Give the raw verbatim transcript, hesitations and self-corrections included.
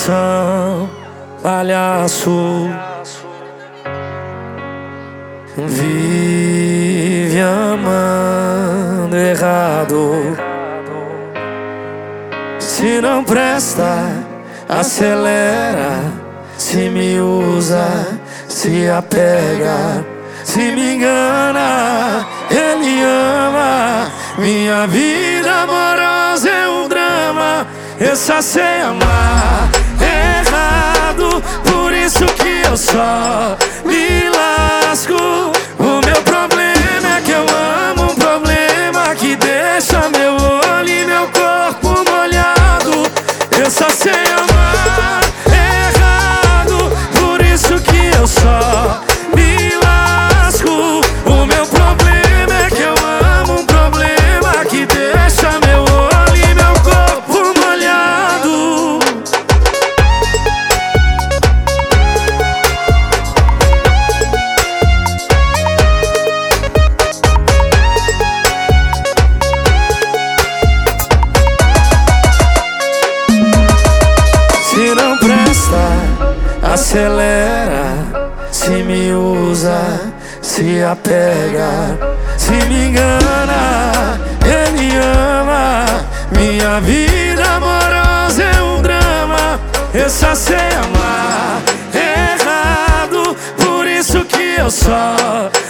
coração, palhaço, vive amando errado. Se não presta, acelera. Se me usa, se apega. Se me engana, ele ama. Minha vida amorosa é um drama. Eu só sei amar errado, por isso que eu só me lasco. O meu problema é que eu amo um problema que deixa meu olho e meu corpo molhado. Eu só sei amar errado, por isso que eu só me lasco. O meu problema é que eu amo um problema que deixa meu olho e meu corpo molhado. Se não presta, acelera. Se me usa, se apega. Se me engana, ele ama. Minha vida amorosa é um drama. Eu só sei amar errado, por isso que eu só